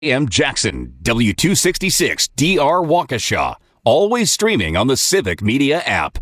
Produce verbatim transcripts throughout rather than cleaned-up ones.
A M Jackson, W two sixty-six D R Waukesha. Always streaming on the Civic Media app.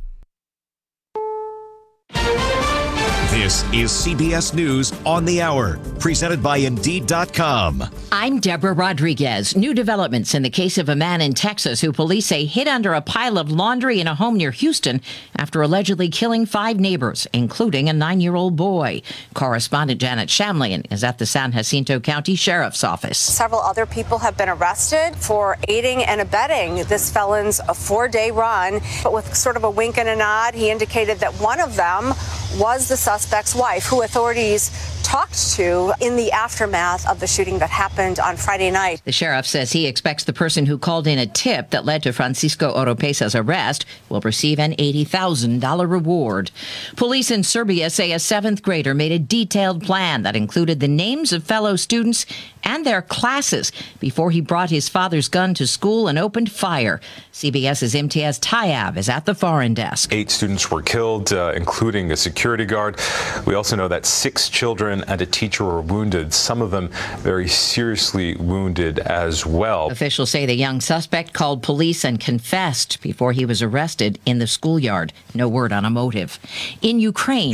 This is C B S News on the Hour, presented by Indeed dot com. I'm Deborah Rodriguez. New developments in the case of a man in Texas who police say hid under a pile of laundry in a home near Houston after allegedly killing five neighbors, including a nine-year-old boy. Correspondent Janet Shamlian is at the San Jacinto County Sheriff's Office. Several other people have been arrested for aiding and abetting this felon's four-day run. But with sort of a wink and a nod, he indicated that one of them was the suspect's wife, who authorities talked to in the aftermath of the shooting that happened on Friday night. The sheriff says he expects the person who called in a tip that led to Francisco Oropesa's arrest will receive an eighty thousand dollars reward. Police in Serbia say a seventh grader made a detailed plan that included the names of fellow students and their classes before he brought his father's gun to school and opened fire. CBS's Imtiaz Tayyab is at the foreign desk. Eight students were killed, uh, including a security guard. We also know that six children and a teacher were wounded, some of them very seriously wounded as well. Officials say the young suspect called police and confessed before he was arrested in the schoolyard. No word on a motive. In Ukraine,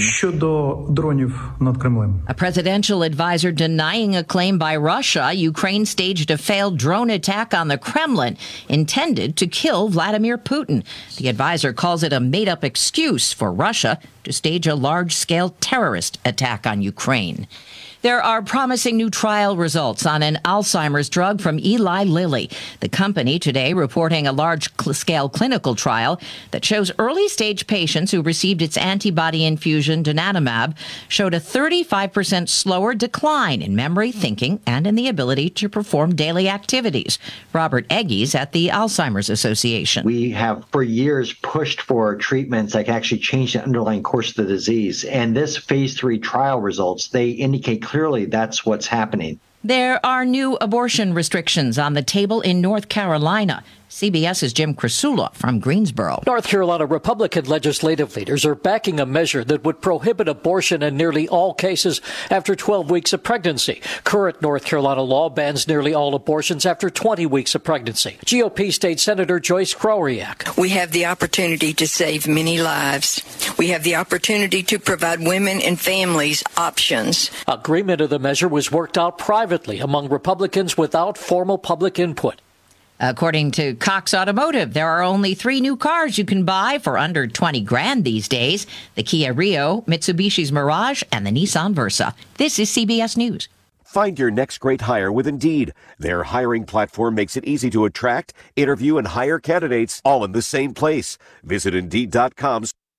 a presidential advisor denying a claim by Russia, Ukraine staged a failed drone attack on the Kremlin intended to kill Vladimir Putin. The advisor calls it a made-up excuse for Russia to stage a large-scale terrorist attack on Ukraine. There are promising new trial results on an Alzheimer's drug from Eli Lilly. The company today reporting a large-scale clinical trial that shows early-stage patients who received its antibody infusion donanemab showed a thirty-five percent slower decline in memory, thinking, and in the ability to perform daily activities. Robert Egges at the Alzheimer's Association. We have for years pushed for treatments that can actually change the underlying course of the disease. And this phase three trial results, they indicate clearly that's what's happening. There are new abortion restrictions on the table in North Carolina. CBS's Jim Krasula from Greensboro. North Carolina Republican legislative leaders are backing a measure that would prohibit abortion in nearly all cases after twelve weeks of pregnancy. Current North Carolina law bans nearly all abortions after twenty weeks of pregnancy. G O P State Senator Joyce Kroriak. We have the opportunity to save many lives. We have the opportunity to provide women and families options. Agreement of the measure was worked out privately among Republicans without formal public input. According to Cox Automotive, there are only three new cars you can buy for under twenty grand these days: the Kia Rio, Mitsubishi's Mirage, and the Nissan Versa. This is C B S News. Find your next great hire with Indeed. Their hiring platform makes it easy to attract, interview, and hire candidates all in the same place. Visit Indeed dot com.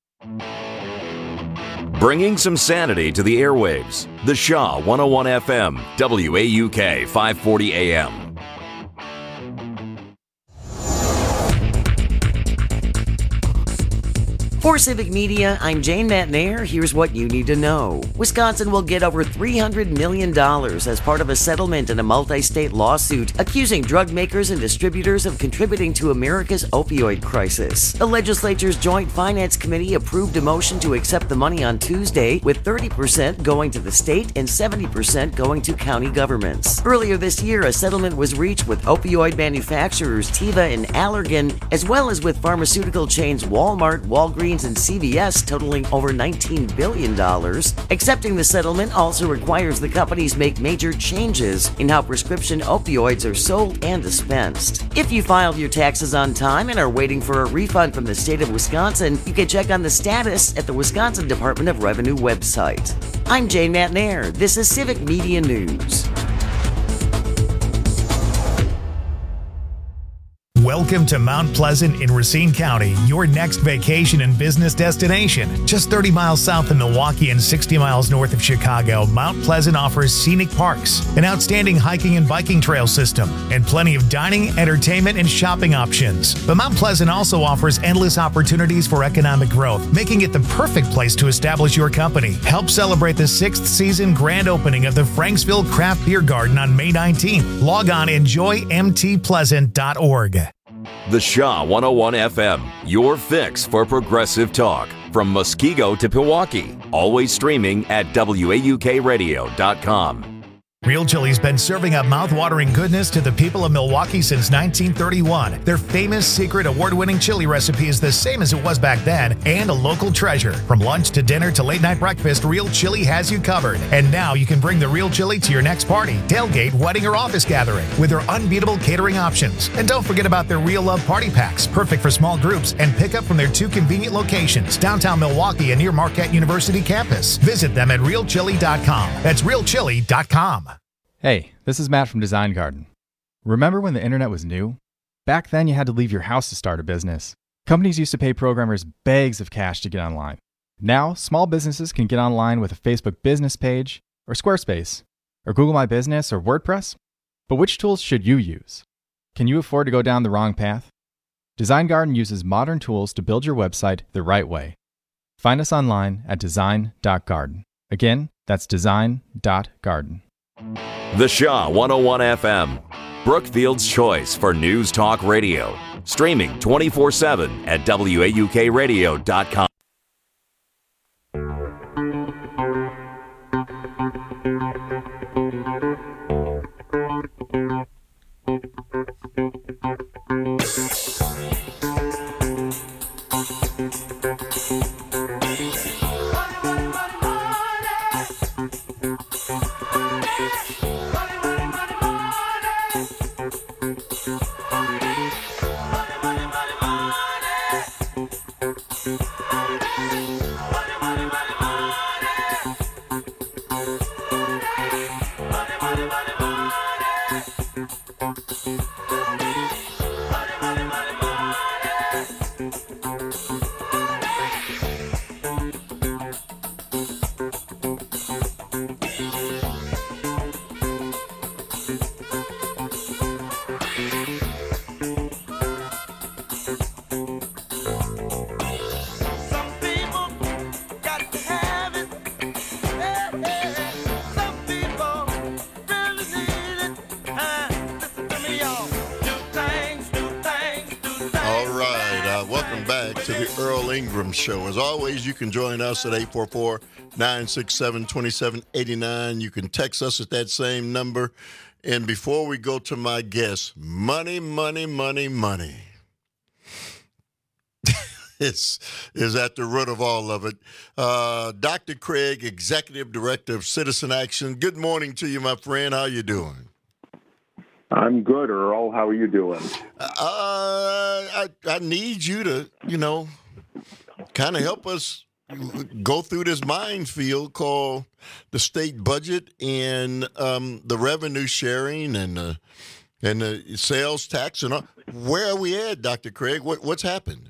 Bringing some sanity to the airwaves. The Shaw one oh one F M, W A U K five forty A M. For Civic Media, I'm Jane Matnair. Here's what you need to know. Wisconsin will get over three hundred million dollars as part of a settlement in a multi-state lawsuit accusing drug makers and distributors of contributing to America's opioid crisis. The legislature's Joint Finance Committee approved a motion to accept the money on Tuesday, with thirty percent going to the state and seventy percent going to county governments. Earlier this year, a settlement was reached with opioid manufacturers Teva and Allergan, as well as with pharmaceutical chains Walmart, Walgreens, and C V S, totaling over nineteen billion dollars. Accepting the settlement also requires the companies make major changes in how prescription opioids are sold and dispensed. If you filed your taxes on time and are waiting for a refund from the state of Wisconsin, you can check on the status at the Wisconsin Department of Revenue website. I'm Jane Matnair. This is Civic Media News. Welcome to Mount Pleasant in Racine County, your next vacation and business destination. Just thirty miles south of Milwaukee and sixty miles north of Chicago, Mount Pleasant offers scenic parks, an outstanding hiking and biking trail system, and plenty of dining, entertainment, and shopping options. But Mount Pleasant also offers endless opportunities for economic growth, making it the perfect place to establish your company. Help celebrate the sixth season grand opening of the Franksville Craft Beer Garden on May nineteenth. Log on enjoy m t pleasant dot org. The Shaw one oh one F M, your fix for progressive talk. From Muskego to Pewaukee. Always streaming at W A U K radio dot com. Real Chili's been serving up mouth-watering goodness to the people of Milwaukee since nineteen thirty-one. Their famous secret award-winning chili recipe is the same as it was back then and a local treasure. From lunch to dinner to late-night breakfast, Real Chili has you covered. And now you can bring the Real Chili to your next party, tailgate, wedding, or office gathering with their unbeatable catering options. And don't forget about their Real Love Party Packs, perfect for small groups, and pick up from their two convenient locations, downtown Milwaukee and near Marquette University campus. Visit them at real chili dot com. That's real chili dot com. Hey, this is Matt from Design Garden. Remember when the internet was new? Back then, you had to leave your house to start a business. Companies used to pay programmers bags of cash to get online. Now, small businesses can get online with a Facebook business page, or Squarespace, or Google My Business, or WordPress. But which tools should you use? Can you afford to go down the wrong path? Design Garden uses modern tools to build your website the right way. Find us online at design dot garden. Again, that's design dot garden. The Shaw one oh one F M, Brookfield's choice for news talk radio. Streaming twenty-four seven at W A U K radio dot com. Show. As always, you can join us at eight four four, nine six seven, two seven eight nine. You can text us at that same number. And before we go to my guest, money, money, money, money is, is at the root of all of it. Uh, Doctor Craig, Executive Director of Citizen Action. Good morning to you, my friend. How you doing? I'm good, Earl. How are you doing? Uh, I, I need you to, you know, kind of help us go through this minefield called the state budget and um, the revenue sharing and the, and the sales tax. And all. Where are we at, Doctor Craig? What, what's happened?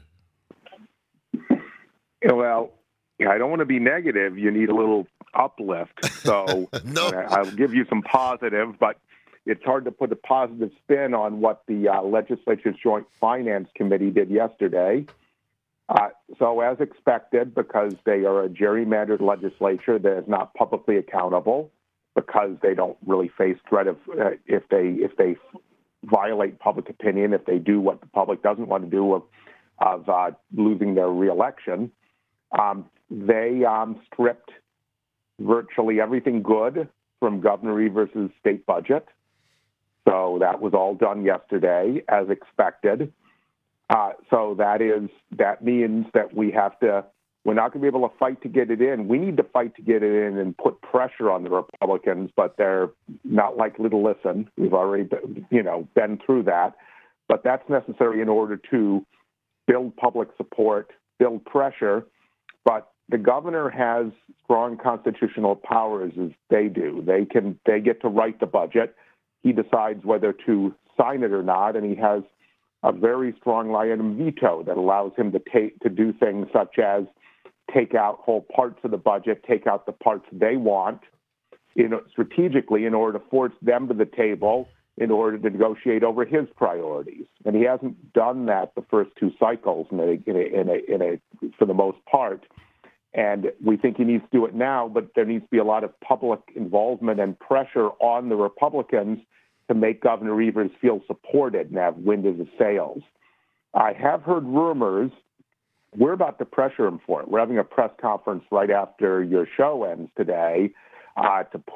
Well, I don't want to be negative. You need a little uplift. So no. I'll give you some positive, but it's hard to put a positive spin on what the uh, Legislature's Joint Finance Committee did yesterday. Uh, so as expected, because they are a gerrymandered legislature that is not publicly accountable, because they don't really face threat of uh, if they if they violate public opinion, if they do what the public doesn't want to do of, of uh, losing their reelection, um, they um, stripped virtually everything good from Governor Evers' state budget. So that was all done yesterday, as expected. Uh, so that is that means that we have to. We're not going to be able to fight to get it in. We need to fight to get it in and put pressure on the Republicans, but they're not likely to listen. We've already, been, you know, been through that. But that's necessary in order to build public support, build pressure. But the governor has strong constitutional powers, as they do. They can. They get to write the budget. He decides whether to sign it or not, and he has a very strong item veto that allows him to take to do things such as take out whole parts of the budget, take out the parts they want, you know, strategically in order to force them to the table in order to negotiate over his priorities. And he hasn't done that the first two cycles in a, in a, in a, in a, for the most part. And we think he needs to do it now, but there needs to be a lot of public involvement and pressure on the Republicans to make Governor Evers feel supported and have wind in the sails. I have heard rumors. We're about to pressure him for it. We're having a press conference right after your show ends today uh, to push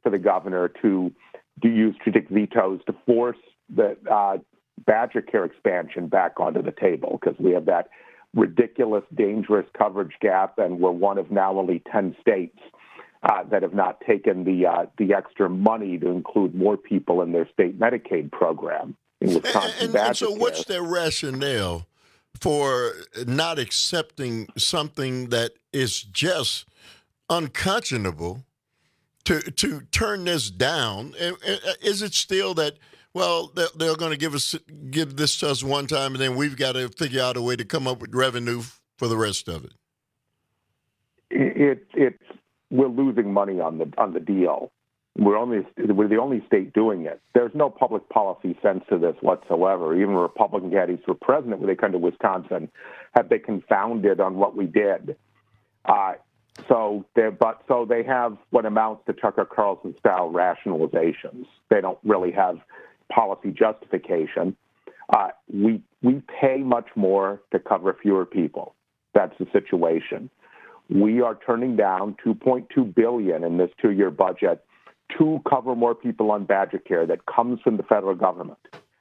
for the governor to, to use strategic vetoes to force the uh, Badger Care expansion back onto the table, because we have that ridiculous, dangerous coverage gap, and we're one of now only ten states uh, that have not taken the uh, the extra money to include more people in their state Medicaid program in Wisconsin. And, and, and so what's their rationale for not accepting something that is just unconscionable to to turn this down? Is it still that, well, they're, they're going to give us give this to us one time, and then we've got to figure out a way to come up with revenue for the rest of it? It, it's we're losing money on the on the deal. We're only we're the only state doing it. There's no public policy sense to this whatsoever. Even Republican candidates for president, when they come to Wisconsin, have been confounded on what we did. Uh, so they but so they have what amounts to Tucker Carlson style rationalizations. They don't really have policy justification. Uh, we we pay much more to cover fewer people. That's the situation. We are turning down two point two billion dollars in this two-year budget to cover more people on Badger Care that comes from the federal government.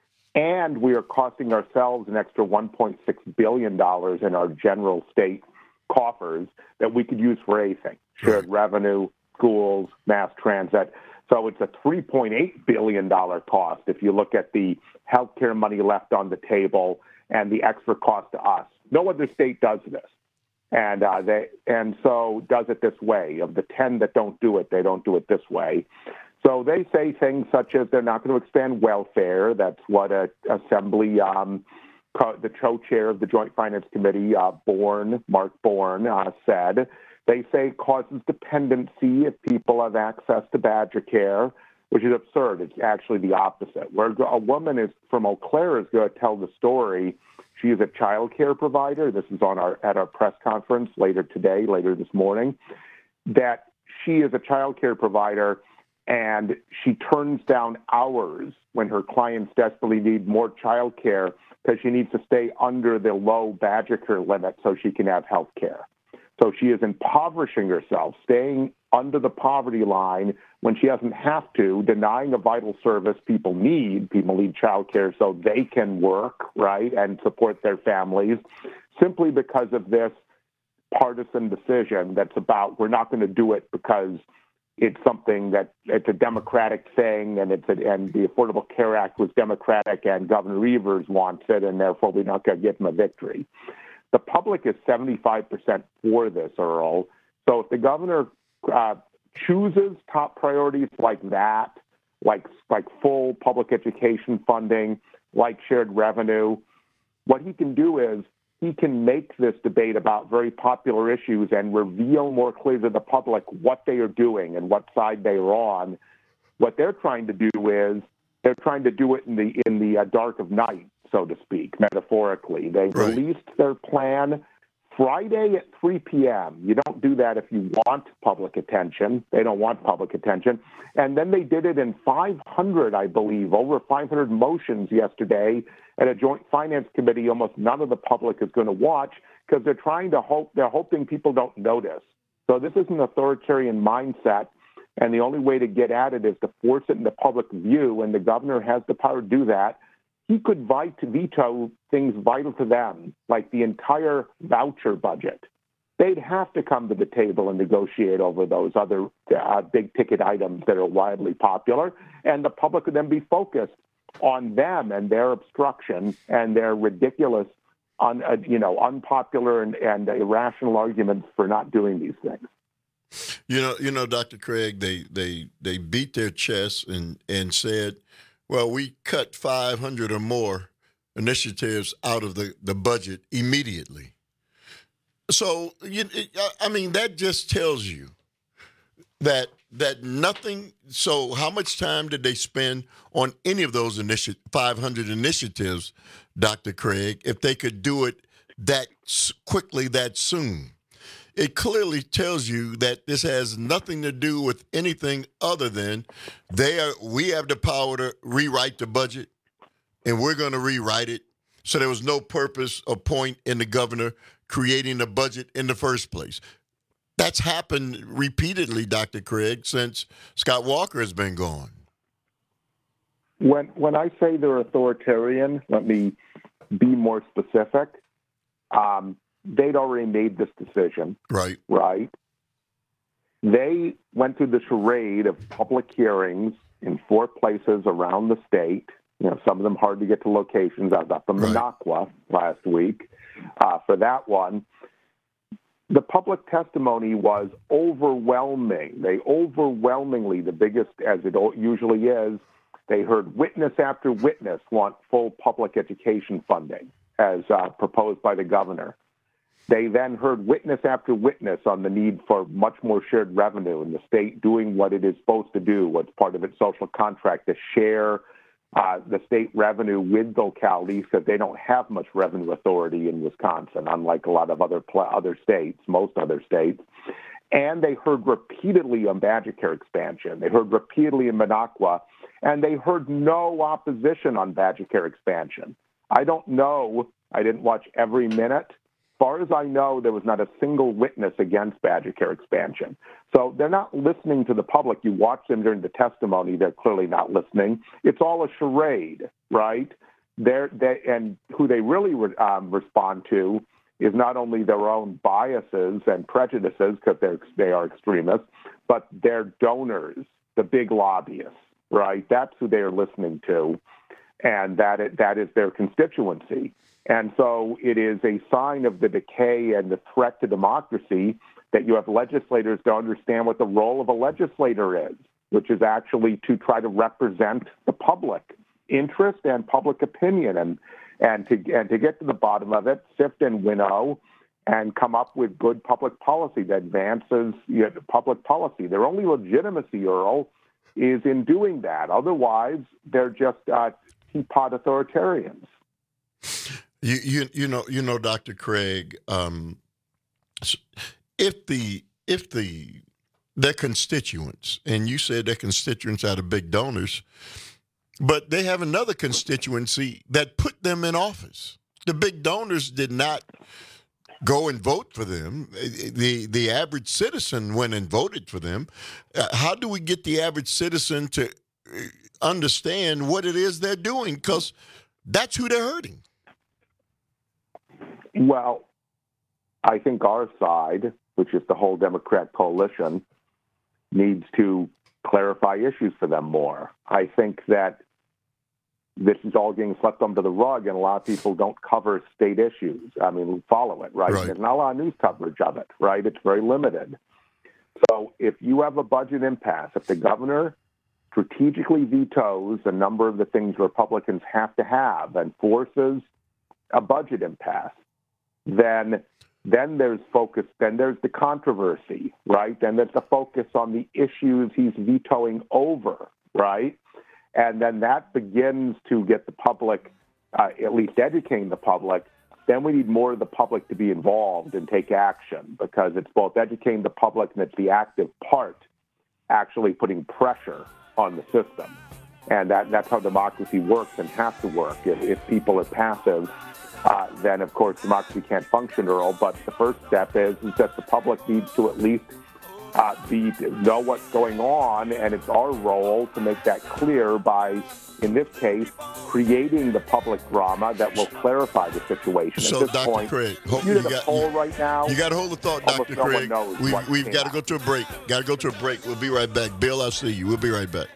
And we are costing ourselves an extra one point six billion dollars in our general state coffers that we could use for anything: shared revenue, schools, mass transit. So it's a three point eight billion dollars cost if you look at the health care money left on the table and the extra cost to us. No other state does this. And uh, they and so does it this way. Of the ten that don't do it, they don't do it this way. So they say things such as they're not going to expand welfare. That's what a Assembly, um, co- the co-chair of the Joint Finance Committee, uh, Bourne, Mark Bourne, uh, said. They say it causes dependency if people have access to Badger Care, which is absurd. It's actually the opposite. Where a woman is from Eau Claire is going to tell the story. She is a child care provider. This is on our at our press conference later today, later this morning, that she is a child care provider and she turns down hours when her clients desperately need more child care because she needs to stay under the low Badger Care limit so she can have health care. So she is impoverishing herself, staying under the poverty line when she doesn't have to, denying a vital service people need. People need child care so they can work, right, and support their families, simply because of this partisan decision that's about we're not going to do it because it's something that it's a Democratic thing, and it's a, and the Affordable Care Act was Democratic, and Governor Evers wants it, and therefore we're not going to give him a victory. The public is seventy-five percent for this, Earl. So if the governor uh, chooses top priorities like that, like like full public education funding, like shared revenue, what he can do is he can make this debate about very popular issues and reveal more clearly to the public what they are doing and what side they are on. What they're trying to do is they're trying to do it in the in the uh, dark of night, so to speak, metaphorically. They right. released their plan Friday at three p.m. You don't do that if you want public attention. They don't want public attention. And then they did it in five hundred, I believe, over five hundred motions yesterday at a Joint Finance Committee. Almost none of the public is going to watch because they're trying to hope, they're hoping people don't notice. So this is an authoritarian mindset. And the only way to get at it is to force it into public view, and the governor has the power to do that. He could veto things vital to them, like the entire voucher budget. They'd have to come to the table and negotiate over those other uh, big-ticket items that are widely popular, and the public would then be focused on them and their obstruction and their ridiculous, un, uh, you know, unpopular and, and irrational arguments for not doing these things. You know, you know, Doctor Craig, they they they beat their chests and, and said, well, we cut five hundred or more initiatives out of the, the budget immediately. So, you, I mean, that just tells you that that nothing. So how much time did they spend on any of those initi- five hundred initiatives, Doctor Craig, if they could do it that quickly, that soon? It clearly tells you that this has nothing to do with anything other than they are. We have the power to rewrite the budget, and we're going to rewrite it. So there was no purpose or point in the governor creating the budget in the first place. That's happened repeatedly, Doctor Craig, since Scott Walker has been gone. When when I say they're authoritarian, let me be more specific. Um, they'd already made this decision. Right. Right. They went through the charade of public hearings in four places around the state. You know, some of them hard to get to locations. I was up in right. Minocqua last week uh, for that one. The public testimony was overwhelming. They overwhelmingly, the biggest as it usually is, they heard witness after witness want full public education funding as uh, proposed by the governor. They then heard witness after witness on the need for much more shared revenue and the state doing what it is supposed to do, what's part of its social contract, to share uh, the state revenue with localities because they don't have much revenue authority in Wisconsin, unlike a lot of other pl- other states, most other states. And they heard repeatedly on Badger Care expansion. They heard repeatedly in Minocqua, and they heard no opposition on Badger Care expansion. I don't know. I didn't watch every minute. As far as I know, there was not a single witness against Badger Care expansion. So they're not listening to the public. You watch them during the testimony, they're clearly not listening. It's all a charade, right? They're, they, and who they really re, um, respond to is not only their own biases and prejudices, because they're they are extremists, but their donors, the big lobbyists, right? That's who they are listening to, and that it, that is their constituency. And so it is a sign of the decay and the threat to democracy that you have legislators to understand what the role of a legislator is, which is actually to try to represent the public interest and public opinion, and and to and to get to the bottom of it, sift and winnow, and come up with good public policy that advances you know, public policy. Their only legitimacy, Earl, is in doing that. Otherwise, they're just uh, teapot authoritarians. You you you know you know Doctor Craig, um, if the if the their constituents, and you said their constituents are the big donors, but they have another constituency that put them in office. The big donors did not go and vote for them. The the average citizen went and voted for them. Uh, how do we get the average citizen to understand what it is they're doing? Because that's who they're hurting. Well, I think our side, which is the whole Democrat coalition, needs to clarify issues for them more. I think that this is all getting swept under the rug, and a lot of people don't cover state issues. I mean, follow it, right? right? There's not a lot of news coverage of it, right? It's very limited. So if you have a budget impasse, if the governor strategically vetoes a number of the things Republicans have to have and forces a budget impasse, then then there's focus, then there's the controversy, right? Then there's the focus on the issues he's vetoing over, right? And then that begins to get the public, uh, at least educating the public. Then we need more of the public to be involved and take action, because it's both educating the public and it's the active part actually putting pressure on the system. And that, that's how democracy works and has to work. If, if people are passive, uh, then, of course, democracy can't function, Earl. But the first step is, is that the public needs to at least uh, be know what's going on, and it's our role to make that clear by, in this case, creating the public drama that will clarify the situation. So, At this Doctor point, Craig, if you did a poll right now, you got to hold the thought, Doctor no Craig. We, we've got to go to a break. Got to go to a break. We'll be right back. Bill, I'll see you. We'll be right back.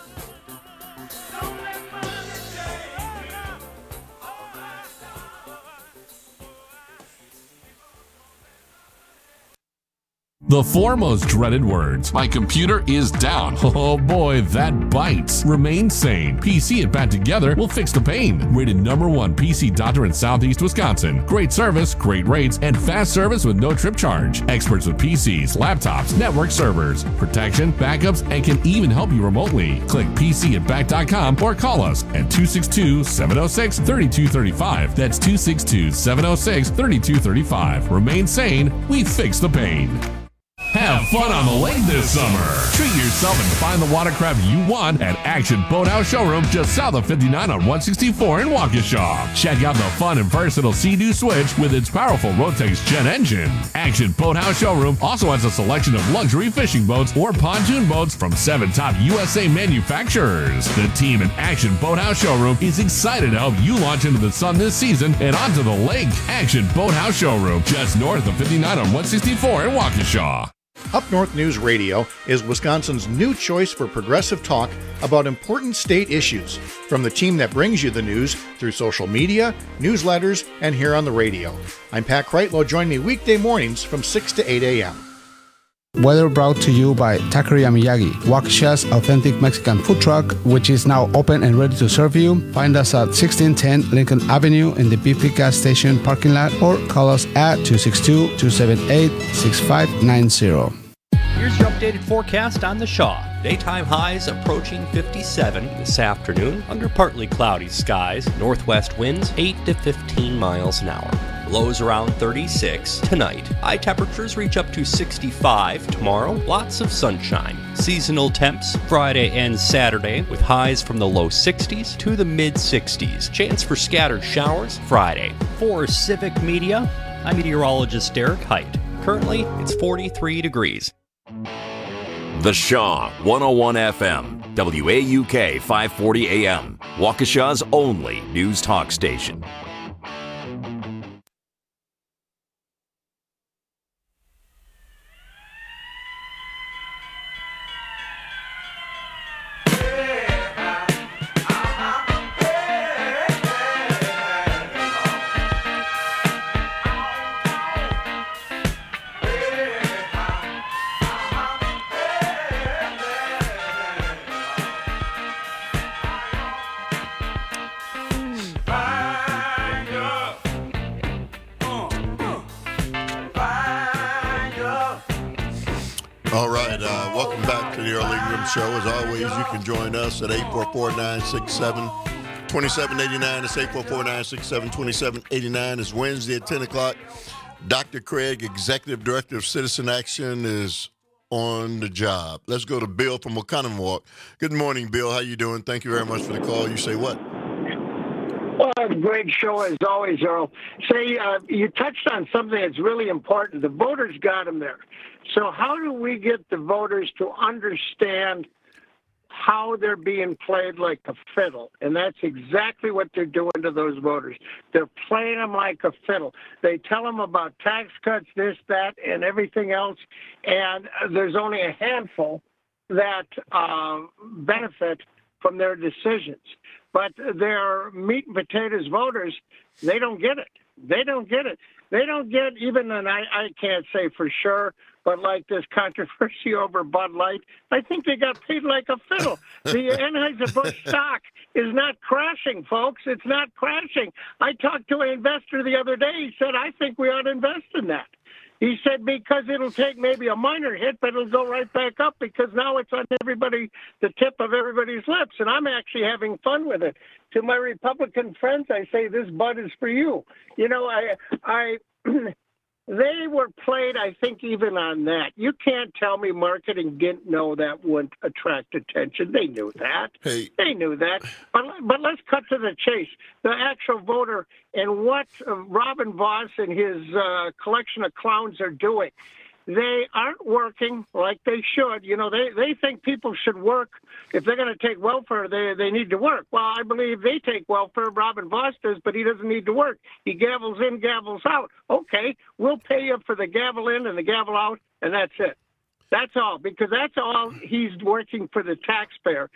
The four most dreaded words. My computer is down. Oh boy, that bites. Remain sane. P C and Pat together will fix the pain. Rated number one P C doctor in Southeast Wisconsin. Great service, great rates, and fast service with no trip charge. Experts with P Cs, laptops, network servers, protection, backups, and can even help you remotely. Click P C at back dot com or call us at two six two, seven oh six, three two three five. That's two six two, seven oh six, three two three five. Remain sane. We fix the pain. Have fun on the lake this summer. Treat yourself and find the watercraft you want at Action Boathouse Showroom just south of fifty-nine on one sixty-four in Waukesha. Check out the fun and versatile Sea-Doo Switch with its powerful Rotax jet engine. Action Boathouse Showroom also has a selection of luxury fishing boats or pontoon boats from seven top U S A manufacturers. The team at Action Boathouse Showroom is excited to help you launch into the sun this season and onto the lake. Action Boathouse Showroom, just north of fifty-nine on one sixty-four in Waukesha. Up North News Radio is Wisconsin's new choice for progressive talk about important state issues, from the team that brings you the news through social media, newsletters, and here on the radio. I'm Pat Kreitlow. Join me weekday mornings from six to eight a.m. Weather brought to you by Taqueria Miyagi, Waukesha's authentic Mexican food truck, which is now open and ready to serve you. Find us at sixteen ten Lincoln Avenue in the B P gas station parking lot, or call us at two six two, two seven eight, six five nine zero. Here's your updated forecast on the Shaw. Daytime highs approaching fifty-seven this afternoon under partly cloudy skies. Northwest winds eight to fifteen miles an hour. Lows around thirty-six tonight. High temperatures reach up to sixty-five tomorrow. Lots of sunshine. Seasonal temps Friday and Saturday with highs from the low sixties to the mid sixties. Chance for scattered showers Friday. For Civic Media, I'm meteorologist Derek Height. Currently, it's forty-three degrees. The Shaw one oh one F M, W A U K five forty A M, Waukesha's only news talk station. All right, uh, welcome back to the Early Room Show. As always, you can join us at eight four four, nine six seven, two seven eight nine. It's eight four four, nine six seven, two seven eight nine. It's Wednesday at ten o'clock. Doctor Craig, Executive Director of Citizen Action, is on the job. Let's go to Bill from Oconomowoc. Good morning, Bill. How you doing? Thank you very much for the call. You say what? Well, great show as always, Earl. Say, uh, you touched on something that's really important. The voters got them there. So how do we get the voters to understand how they're being played like a fiddle? And that's exactly what they're doing to those voters. They're playing them like a fiddle. They tell them about tax cuts, this, that, and everything else, and there's only a handful that uh, benefit from their decisions. But their meat and potatoes voters, they don't get it. They don't get it. They don't get even, and I, I can't say for sure, but like this controversy over Bud Light, I think they got paid like a fiddle. The Anheuser-Busch stock is not crashing, folks. It's not crashing. I talked to an investor the other day. He said, I think we ought to invest in that. He said because it'll take maybe a minor hit, but it'll go right back up because now it's on everybody, the tip of everybody's lips. And I'm actually having fun with it. To my Republican friends, I say, this Bud is for you. You know, I, I, they were played, I think, even on that. You can't tell me marketing didn't know that wouldn't attract attention. They knew that. Hey. They knew that. But, but let's cut to the chase. The actual voter and what uh, Robin Vos and his uh, collection of clowns are doing. They aren't working like they should. You know, they, they think people should work. If they're going to take welfare, they, they need to work. Well, I believe they take welfare. Robin Vos does, but he doesn't need to work. He gavels in, gavels out. Okay, we'll pay you for the gavel in and the gavel out, and that's it. That's all, because that's all he's working for the taxpayer.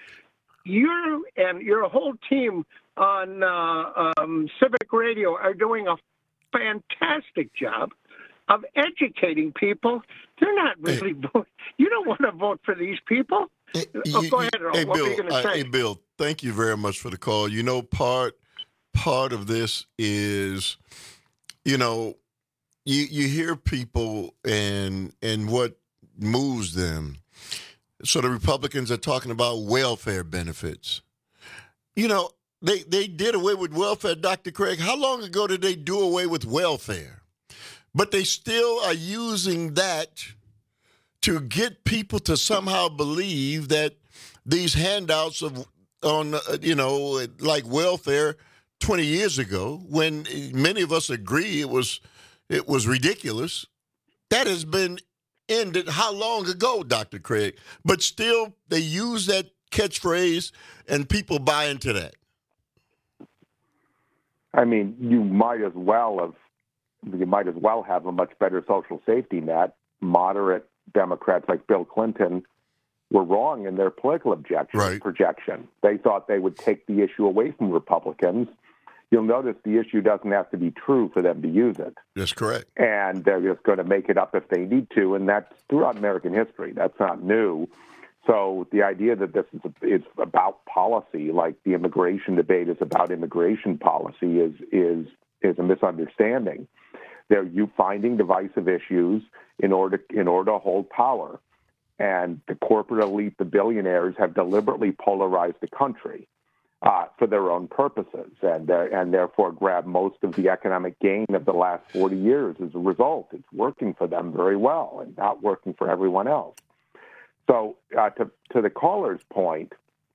You and your whole team on uh, um, Civic Radio are doing a fantastic job of educating people. They're not really hey, voting. You don't want to vote for these people. Hey, oh, go ahead, Earl. Hey, what Bill, were you going to say? Hey, Bill, thank you very much for the call. You know, part part of this is, you know, you you hear people and and what moves them. So the Republicans are talking about welfare benefits. You know, they, they did away with welfare, Doctor Craig. How long ago did they do away with welfare? But they still are using that to get people to somehow believe that these handouts of on, uh, you know, like welfare twenty years ago, when many of us agree it was it was ridiculous, that has been ended how long ago, Doctor Craig? But still, they use that catchphrase, and people buy into that. I mean, you might as well have you might as well have a much better social safety net. Moderate Democrats like Bill Clinton were wrong in their political objection right. projection. They thought they would take the issue away from Republicans. You'll notice the issue doesn't have to be true for them to use it. That's correct. And they're just going to make it up if they need to, and that's throughout American history. That's not new. So the idea that this is, is about policy, like the immigration debate is about immigration policy, is is is a misunderstanding. They're you finding divisive issues in order in order to hold power, and the corporate elite, the billionaires, have deliberately polarized the country uh, for their own purposes, and uh, and therefore grab most of the economic gain of the last forty years as a result. It's working for them very well, and not working for everyone else. So uh, to, to the caller's point,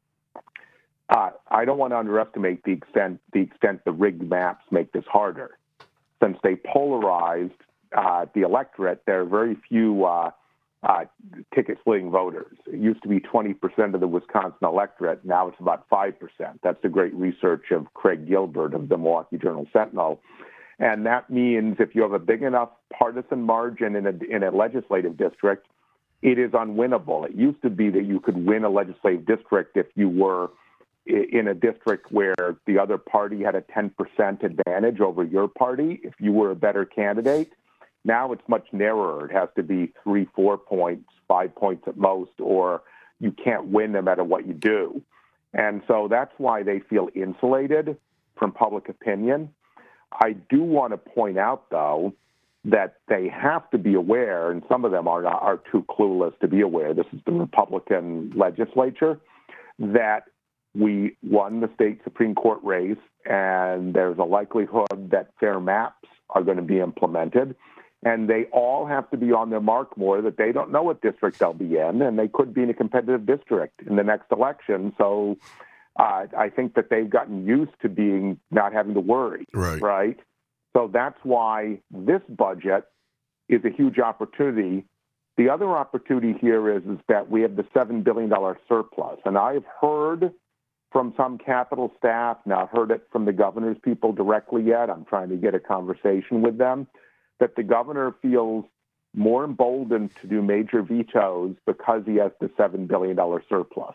uh, I don't want to underestimate the extent the extent the rigged maps make this harder. Since they polarized uh, the electorate, there are very few uh, uh, ticket-splitting voters. It used to be twenty percent of the Wisconsin electorate. Now it's about five percent. That's the great research of Craig Gilbert of the Milwaukee Journal-Sentinel. And that means if you have a big enough partisan margin in a, in a legislative district, it is unwinnable. It used to be that you could win a legislative district if you were in a district where the other party had a ten percent advantage over your party, if you were a better candidate. Now it's much narrower. It has to be three, four points, five points at most, or you can't win no matter what you do. And so that's why they feel insulated from public opinion. I do want to point out, though, that they have to be aware, and some of them are not, are too clueless to be aware, this is the Republican legislature, that we won the state Supreme Court race, and there's a likelihood that fair maps are going to be implemented, and they all have to be on their mark more that they don't know what district they'll be in, and they could be in a competitive district in the next election. So uh, I think that they've gotten used to being not having to worry, right? right? So that's why this budget is a huge opportunity. The other opportunity here is, is that we have the seven billion dollars surplus. And I've heard from some Capitol staff, not heard it from the governor's people directly yet, I'm trying to get a conversation with them, that the governor feels more emboldened to do major vetoes because he has the seven billion dollars surplus.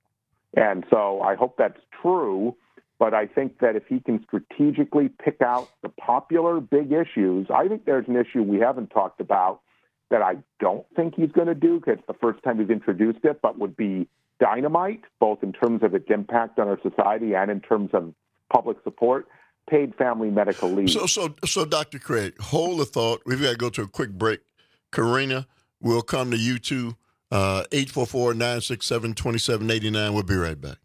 And so I hope that's true. But I think that if he can strategically pick out the popular big issues, I think there's an issue we haven't talked about that I don't think he's going to do, because it's the first time he's introduced it, but would be dynamite, both in terms of its impact on our society and in terms of public support, paid family medical leave. So, so, so, Doctor Craig, hold the thought. We've got to go to a quick break. Karina, we'll come to you too. Uh, eight four four, nine six seven, two seven eight nine. We'll be right back.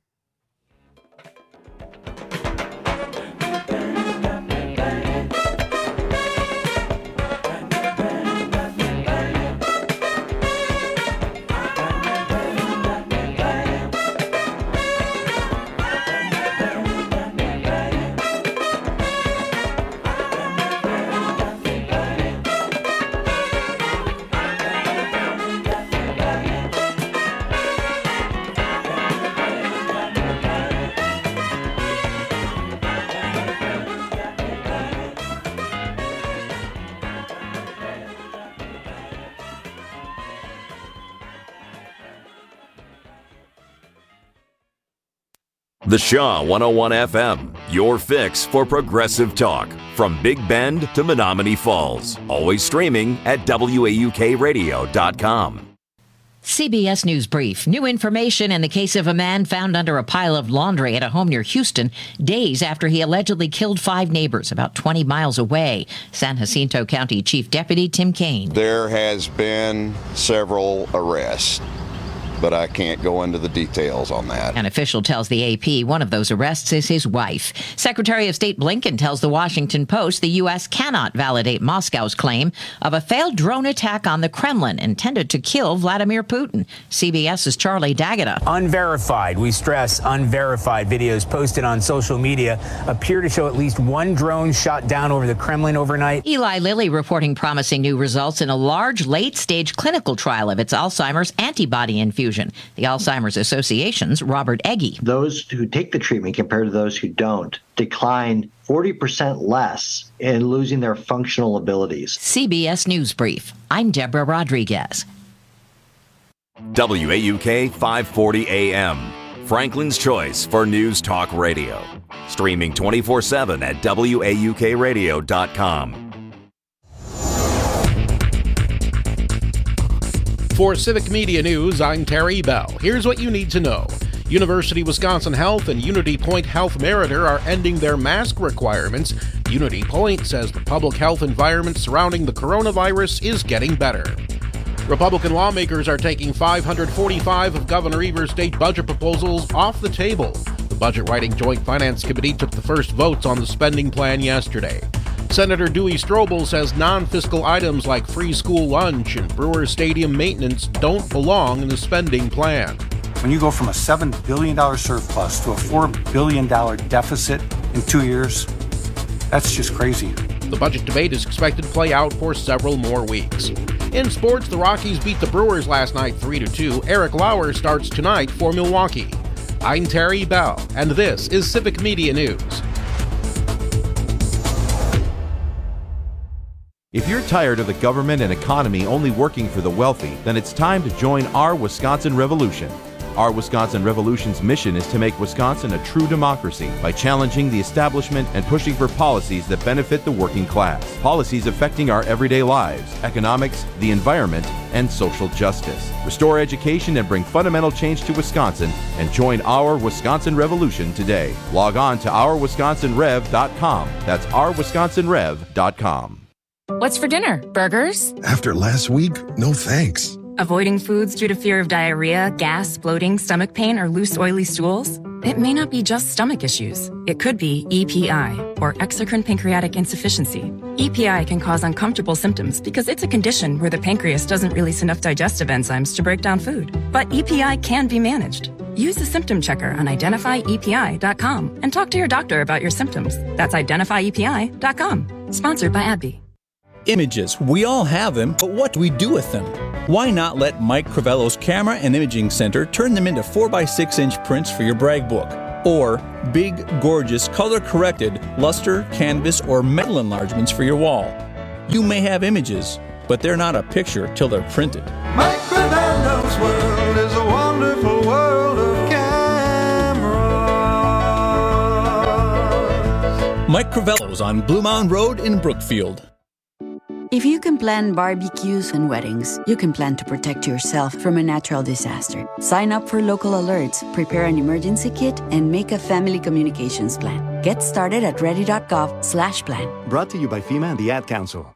The Shaw one oh one F M, your fix for progressive talk. From Big Bend to Menominee Falls. Always streaming at W A U K radio dot com. C B S News Brief. New information in the case of a man found under a pile of laundry at a home near Houston days after he allegedly killed five neighbors about twenty miles away. San Jacinto County Chief Deputy Tim Kaine. There has been several arrests. but I can't go into the details on that. An official tells the A P one of those arrests is his wife. Secretary of State Blinken tells the Washington Post the U S cannot validate Moscow's claim of a failed drone attack on the Kremlin intended to kill Vladimir Putin. CBS's Charlie D'Agata. Unverified, we stress unverified, videos posted on social media appear to show at least one drone shot down over the Kremlin overnight. Eli Lilly reporting promising new results in a large late-stage clinical trial of its Alzheimer's antibody infusion. The Alzheimer's Association's Robert Egge. Those who take the treatment compared to those who don't decline forty percent less in losing their functional abilities. C B S News Brief. I'm Deborah Rodriguez. W A U K five forty A M. Franklin's Choice for News Talk Radio. Streaming twenty-four seven at W A U K radio dot com. For Civic Media News, I'm Terry Bell. Here's what you need to know. University of Wisconsin Health and Unity Point Health Meriter are ending their mask requirements. Unity Point says the public health environment surrounding the coronavirus is getting better. Republican lawmakers are taking five hundred forty-five of Governor Evers' state budget proposals off the table. The Budget Writing Joint Finance Committee took the first votes on the spending plan yesterday. Senator Dewey Strobel says non-fiscal items like free school lunch and Brewers Stadium maintenance don't belong in the spending plan. When you go from a seven billion dollars surplus to a four billion dollars deficit in two years, that's just crazy. The budget debate is expected to play out for several more weeks. In sports, the Rockies beat the Brewers last night three to two. Eric Lauer starts tonight for Milwaukee. I'm Terry Bell, and this is Civic Media News. If you're tired of the government and economy only working for the wealthy, then it's time to join Our Wisconsin Revolution. Our Wisconsin Revolution's mission is to make Wisconsin a true democracy by challenging the establishment and pushing for policies that benefit the working class. Policies affecting our everyday lives, economics, the environment, and social justice. Restore education and bring fundamental change to Wisconsin and join Our Wisconsin Revolution today. Log on to our wisconsin rev dot com. That's our wisconsin rev dot com. What's for dinner? Burgers? After last week, no thanks. Avoiding foods due to fear of diarrhea, gas, bloating, stomach pain, or loose, oily stools? It may not be just stomach issues. It could be E P I, or exocrine pancreatic insufficiency. E P I can cause uncomfortable symptoms because it's a condition where the pancreas doesn't release enough digestive enzymes to break down food. But E P I can be managed. Use the symptom checker on identify E P I dot com and talk to your doctor about your symptoms. That's identify E P I dot com. Sponsored by AbbVie. Images. We all have them, but what do we do with them? Why not let Mike Crivello's Camera and Imaging Center turn them into four by six inch prints for your brag book? Or big, gorgeous, color-corrected luster, canvas, or metal enlargements for your wall? You may have images, but they're not a picture till they're printed. Mike Crivello's world is a wonderful world of cameras. Mike Crivello's on Blue Mound Road in Brookfield. If you can plan barbecues and weddings, you can plan to protect yourself from a natural disaster. Sign up for local alerts, prepare an emergency kit, and make a family communications plan. Get started at ready.gov slash plan. Brought to you by FEMA and the Ad Council.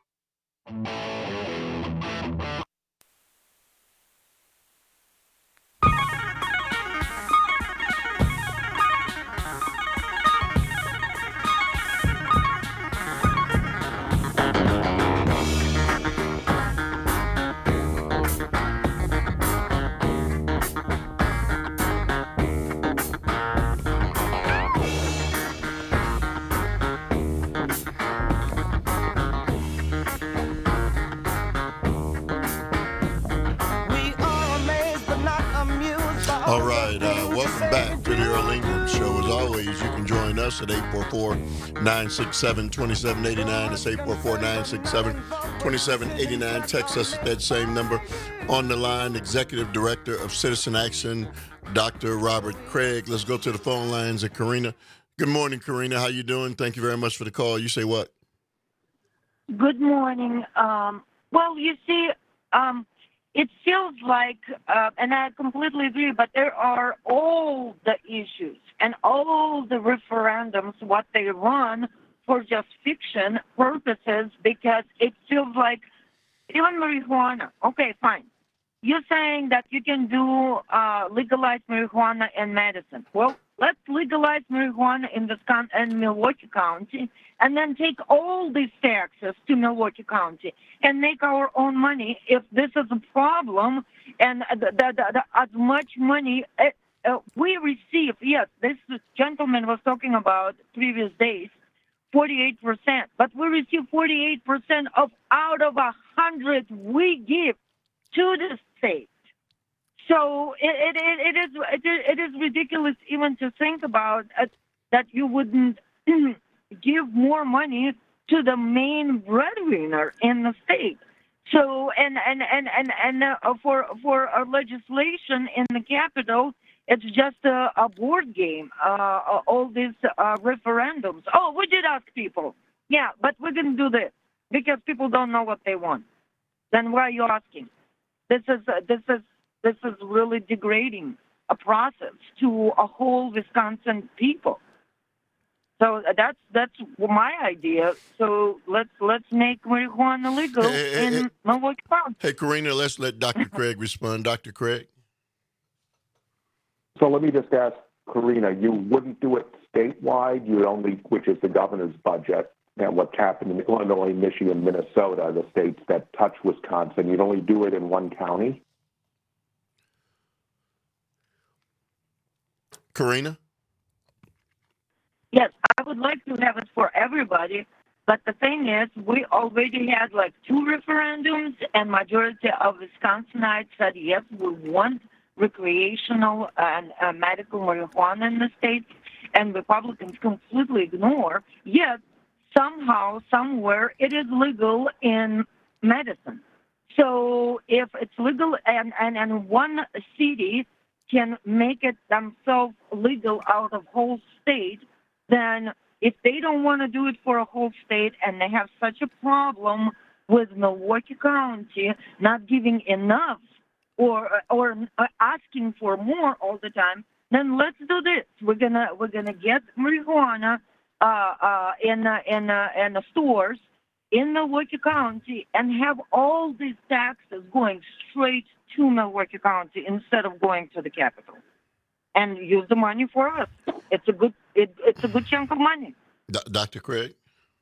All right, uh, welcome back to the Earl Ingram Show. As always, you can join us at eight four four, nine six seven, two seven eight nine. That's eight four four, nine six seven, two seven eight nine. Text us at that same number. On the line, Executive Director of Citizen Action, Doctor Robert Craig. Let's go to the phone lines at Karina. Good morning, Karina. How you doing? Thank you very much for the call. You say what? Good morning. Um, well, you see, um, it feels like, uh, and I completely agree, but there are all the issues and all the referendums, what they run for just fiction purposes, because it feels like even marijuana, okay, fine. you're saying that you can do uh, legalize marijuana in Madison. Well, let's legalize marijuana in Wisconsin and Milwaukee County, and then take all these taxes to Milwaukee County and make our own money. If this is a problem, and the, the, the, as much money uh, uh, we receive, yes, this gentleman was talking about previous days, forty-eight percent, but we receive forty-eight percent of out of a hundred we give to the state. So it, it, it, is, it is ridiculous even to think about uh, that you wouldn't give more money to the main breadwinner in the state. So and and and and, and uh, for for our legislation in the Capitol, it's just a, a board game. Uh, all these uh, referendums. Oh, we did ask people. Yeah, but we didn't do this because people don't know what they want. Then why are you asking? This is uh, this is this is really degrading a process to a whole Wisconsin people. So that's that's my idea. So let's let's make marijuana legal hey, hey, in hey, Milwaukee County. Hey, Karina, let's let Doctor Craig respond. Doctor Craig. So let me just ask Karina, you wouldn't do it statewide, you would only, which is the governor's budget, and what's happened in Illinois, Michigan, Minnesota, the states that touch Wisconsin, you'd only do it in one county? Karina? Yes, I would like to have it for everybody, but the thing is, we already had like two referendums, and majority of Wisconsinites said yes, we want recreational and uh, medical marijuana in the state, and Republicans completely ignore. Yet somehow, somewhere, it is legal in Madison. So if it's legal and, and, and one city can make it themselves legal out of whole state, then if they don't want to do it for a whole state and they have such a problem with Milwaukee County not giving enough or or asking for more all the time, then let's do this. We're gonna we're gonna get marijuana uh, uh, in uh, in uh, in the stores in Milwaukee County and have all these taxes going straight to Milwaukee County instead of going to the capital, and use the money for us. It's a good it, it's a good chunk of money. D- Doctor Craig.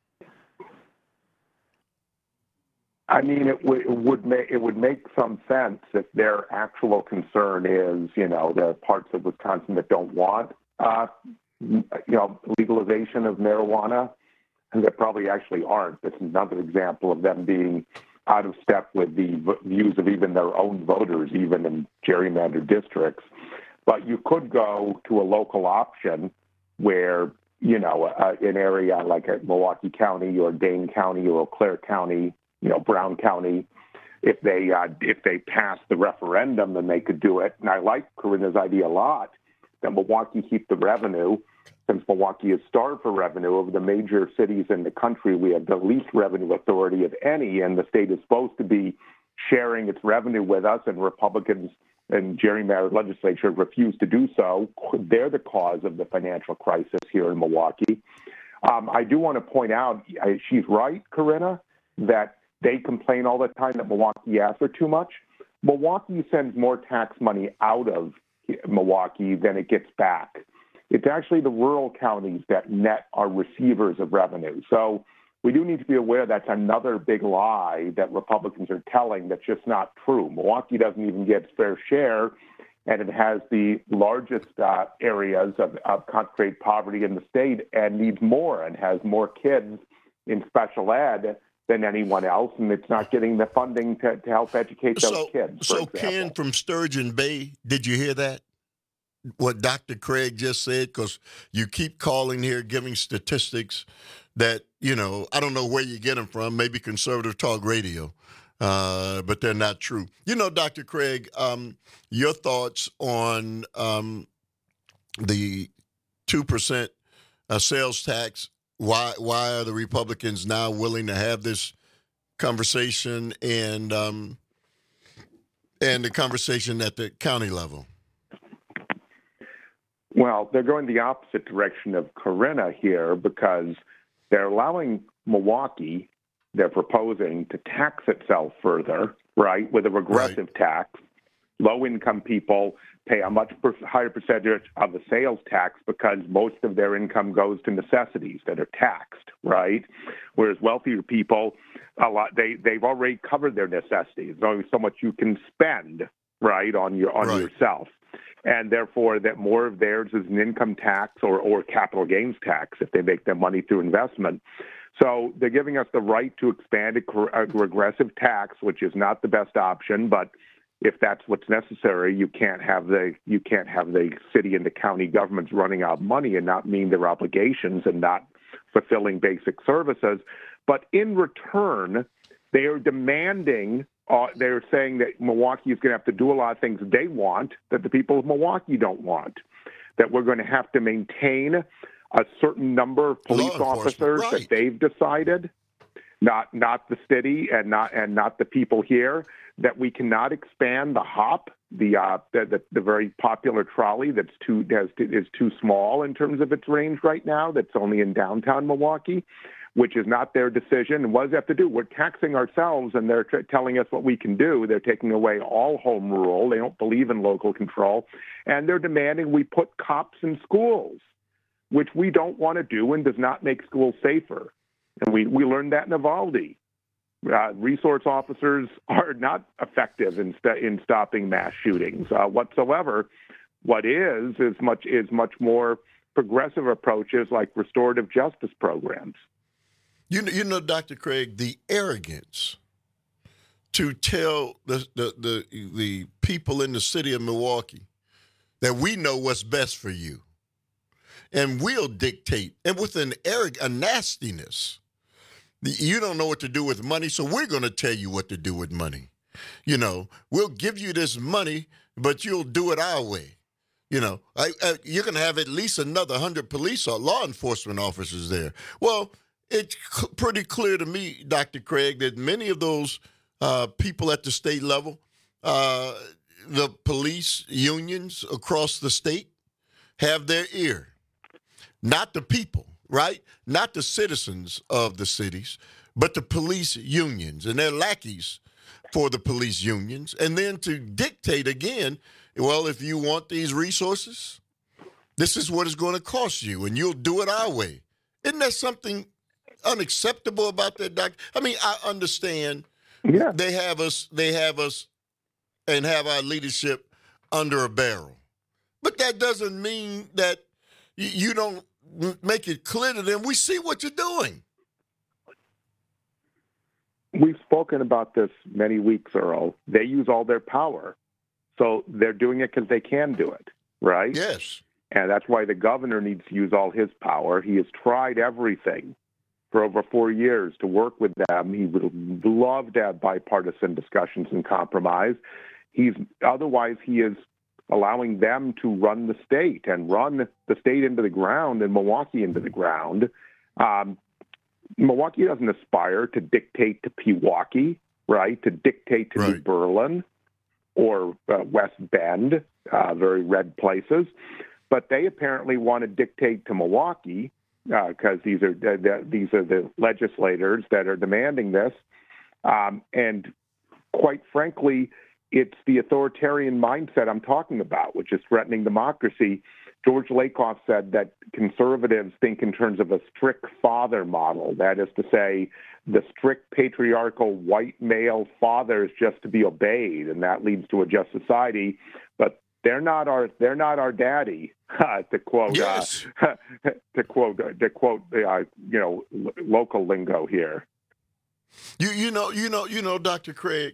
I mean, it, w- it would make it would make some sense if their actual concern is, you know, the parts of Wisconsin that don't want, uh, you know, legalization of marijuana, and there probably actually aren't. That's another example of them being out of step with the v- views of even their own voters, even in gerrymandered districts. But you could go to a local option where, you know, uh, an area like Milwaukee County or Dane County or Eau Claire County, you know, Brown County, if they uh, if they pass the referendum, then they could do it. And I like Karina's idea a lot, that Milwaukee keep the revenue, since Milwaukee is starved for revenue. Of the major cities in the country, we have the least revenue authority of any, and the state is supposed to be sharing its revenue with us, and Republicans and gerrymandered legislature refuse to do so. They're the cause of the financial crisis here in Milwaukee. Um, I do want to point out, I, she's right, Karina, that they complain all the time that Milwaukee asks for too much. Milwaukee sends more tax money out of Milwaukee than it gets back. It's actually the rural counties that net are receivers of revenue. So we do need to be aware that's another big lie that Republicans are telling that's just not true. Milwaukee doesn't even get its fair share, and it has the largest uh, areas of, of concentrated poverty in the state and needs more and has more kids in special ed than anyone else, and it's not getting the funding to, to help educate those so, kids. So, example. Ken from Sturgeon Bay, did you hear that? What Doctor Craig just said? Because you keep calling here, giving statistics that, you know, I don't know where you get them from, maybe Conservative Talk Radio, uh, but they're not true. You know, Doctor Craig, um, your thoughts on um, the two percent uh, sales tax. Why why are the Republicans now willing to have this conversation and um, and the conversation at the county level? Well, they're going the opposite direction of Karina here because they're allowing Milwaukee, they're proposing to tax itself further, right, with a regressive right. tax. low-income people pay a much per- higher percentage of the sales tax because most of their income goes to necessities that are taxed, right? Whereas wealthier people, a lot they they've already covered their necessities. There's only so much you can spend, right, on your on Right. yourself, and therefore that more of theirs is an income tax or or capital gains tax if they make their money through investment. So they're giving us the right to expand a, cor- a regressive tax, which is not the best option, but if that's what's necessary, you can't have the you can't have the city and the county governments running out of money and not meeting their obligations and not fulfilling basic services. But in return, they are demanding. Uh, they're saying that Milwaukee is going to have to do a lot of things they want that the people of Milwaukee don't want. That we're going to have to maintain a certain number of police officers right. that they've decided, not not the city and not and not the people here. That we cannot expand the HOP, the uh, the, the, the very popular trolley that's too has, is too small in terms of its range right now. That's only in downtown Milwaukee, which is not their decision. And what does that have to do? We're taxing ourselves, and they're t- telling us what we can do. They're taking away all home rule. They don't believe in local control, and they're demanding we put cops in schools, which we don't want to do and does not make schools safer. And we we learned that in Uvalde. Uh, resource officers are not effective in st- in stopping mass shootings uh, whatsoever. What is is much is much more progressive approaches like restorative justice programs. You know, you know, Doctor Craig, the arrogance to tell the the the, the people in the city of Milwaukee that we know what's best for you, and we'll dictate, and with an arrogant, a nastiness. You don't know what to do with money, so we're going to tell you what to do with money. You know, we'll give you this money, but you'll do it our way. You know, I, I, you're going to have at least another one hundred police or law enforcement officers there. Well, it's c- pretty clear to me, Doctor Craig, that many of those uh, people at the state level, uh, the police unions across the state, have their ear, not the people. Right? Not the citizens of the cities, but the police unions, and they're lackeys for the police unions. And then to dictate again, well, if you want these resources, this is what it's going to cost you, and you'll do it our way. Isn't there something unacceptable about that, Doctor? I mean, I understand yeah. they have us, they have us, and have our leadership under a barrel, but that doesn't mean that you, you don't make it clear to them, we see what you're doing. We've spoken about this many weeks, Earl. They use all their power. So they're doing it because they can do it, right? Yes. And that's why the governor needs to use all his power. He has tried everything for over four years to work with them. He would love to have bipartisan discussions and compromise. He's otherwise he is allowing them to run the state and run the state into the ground and Milwaukee into the ground. Um, Milwaukee doesn't aspire to dictate to Pewaukee, right, to dictate to right. New Berlin or uh, West Bend, uh, very red places. But they apparently want to dictate to Milwaukee because uh, these are uh, the, these are the legislators that are demanding this. Um, and quite frankly, it's the authoritarian mindset I'm talking about, which is threatening democracy. George Lakoff said that conservatives think in terms of a strict father model. That is to say, the strict patriarchal white male father is just to be obeyed, and that leads to a just society. But they're not our they're not our daddy, uh, to quote yes. uh, to quote to quote uh, you know local lingo here. You you know you know you know Doctor Craig.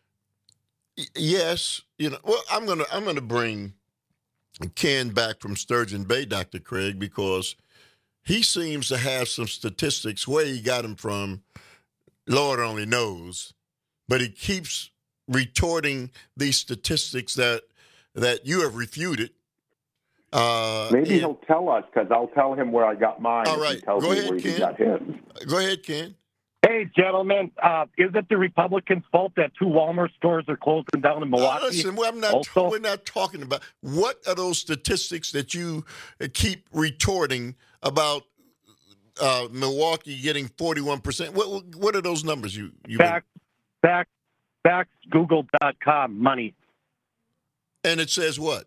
Yes, you know. Well, I'm gonna I'm gonna bring Ken back from Sturgeon Bay, Doctor Craig, because he seems to have some statistics. Where he got them from, Lord only knows. But he keeps retorting these statistics that that you have refuted. Uh, Maybe and, he'll tell us because I'll tell him where I got mine. All if right, he tells go me ahead, where he Ken. got his. Go ahead, Ken. Hey, gentlemen, uh, is it the Republicans' fault that two Walmart stores are closing down in Milwaukee? Uh, listen, I'm not, also? we're not talking about what are those statistics that you keep retorting about uh, Milwaukee getting forty-one percent. What what are those numbers you you Back, back, back, Google dot com money. And it says what?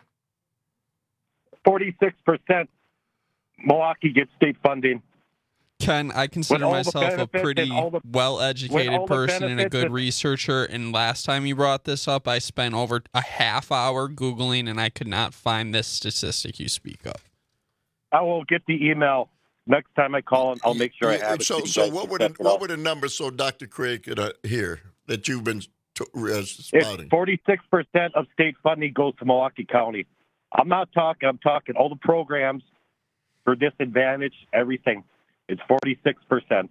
forty-six percent Milwaukee gets state funding. Ken, I consider myself a pretty the, well-educated person and a good researcher, and last time you brought this up, I spent over a half hour Googling, and I could not find this statistic you speak of. I will get the email next time I call, and I'll make sure I have it. So, so what were the what were the numbers so Doctor Craig could uh, hear that you've been t- uh, spouting? forty-six percent of state funding goes to Milwaukee County. I'm not talking. I'm talking all the programs for disadvantage, everything. It's forty-six percent.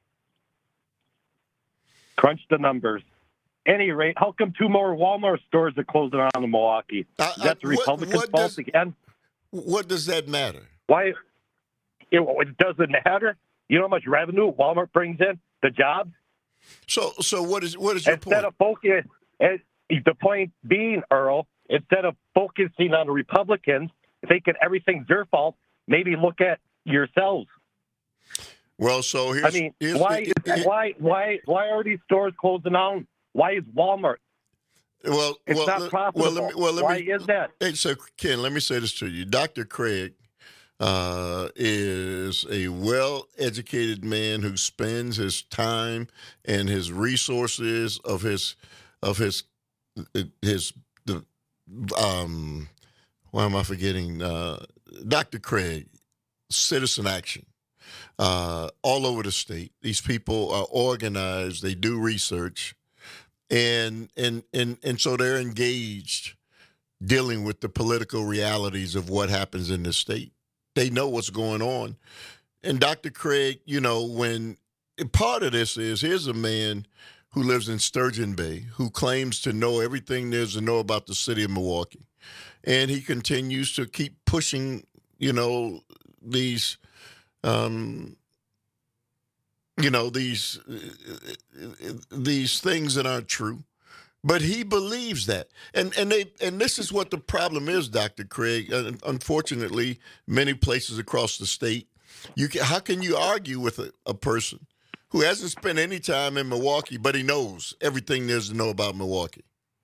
Crunch the numbers. Any rate, how come two more Walmart stores are closing down in Milwaukee? Uh, Is that the Republicans' what, what fault does, again? What does that matter? Why? It, it doesn't matter. You know how much revenue Walmart brings in? The jobs? So, so what is what is your instead point? Of focus, the point being, Earl, instead of focusing on the Republicans, thinking everything's their fault, maybe look at yourselves. Well, so here's, I mean, here's, why, it, it, why, why, why are these stores closing down? Why is Walmart? Well, it's well, not profitable. Well, let me, well, let why me, is that? Hey, so Ken, let me say this to you. Doctor Craig uh, is a well-educated man who spends his time and his resources of his of his his the um. Why am I forgetting? Uh, Doctor Craig, Citizen Action. Uh, all over the state. These people are organized. They do research, and and and and so they're engaged, dealing with the political realities of what happens in the state. They know what's going on, and Doctor Craig, you know, when part of this is here's a man who lives in Sturgeon Bay who claims to know everything there is to know about the city of Milwaukee, and he continues to keep pushing, you know, these. Um, you know, these these things that aren't true, but he believes that, and and they and this is what the problem is, Doctor Craig. Uh, unfortunately, many places across the state, you can, how can you argue with a, a person who hasn't spent any time in Milwaukee, but he knows everything there's to know about Milwaukee?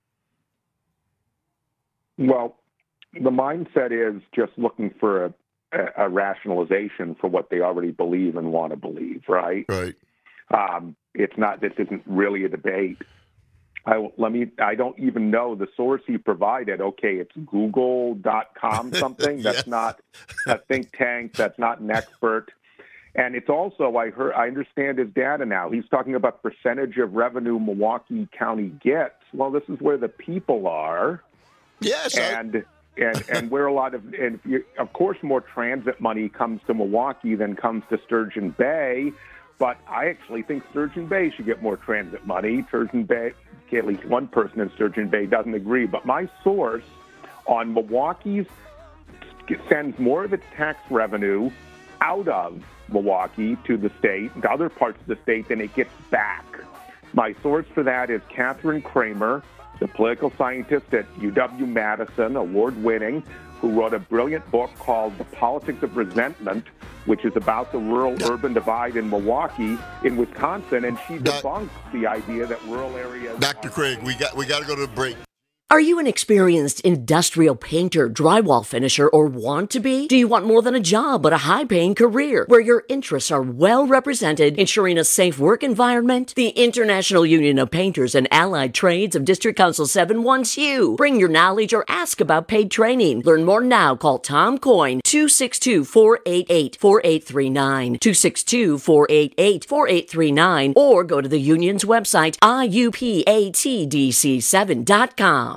Well, the mindset is just looking for a. a rationalization for what they already believe and want to believe, right? Right. Um, it's not. This isn't really a debate. I let me. I don't even know the source he provided. Okay, it's Google dot com something. That's yes. not a think tank. That's not an expert. And it's also. I heard. I understand his data now. He's talking about percentage of revenue Milwaukee County gets. Well, this is where the people are. Yes. And. I- and and where a lot of and you, of course more transit money comes to Milwaukee than comes to Sturgeon Bay, but I actually think Sturgeon Bay should get more transit money. Sturgeon Bay, at least one person in Sturgeon Bay doesn't agree. But my source on Milwaukee's sends more of its tax revenue out of Milwaukee to the state, to other parts of the state, than it gets back. My source for that is Catherine Kramer, the political scientist at U W-Madison, award-winning, who wrote a brilliant book called The Politics of Resentment, which is about the rural-urban divide in Milwaukee, in Wisconsin, and she debunks the idea that rural areas... Doctor Craig, we got we got to go to the break. Are you an experienced industrial painter, drywall finisher, or want to be? Do you want more than a job, but a high-paying career where your interests are well represented, ensuring a safe work environment? The International Union of Painters and Allied Trades of District Council seven wants you. Bring your knowledge or ask about paid training. Learn more now. Call Tom Coyne, two six two, four eight eight, four eight three nine, two six two, four eight eight, four eight three nine, or go to the union's website, I U P A T D C seven dot com.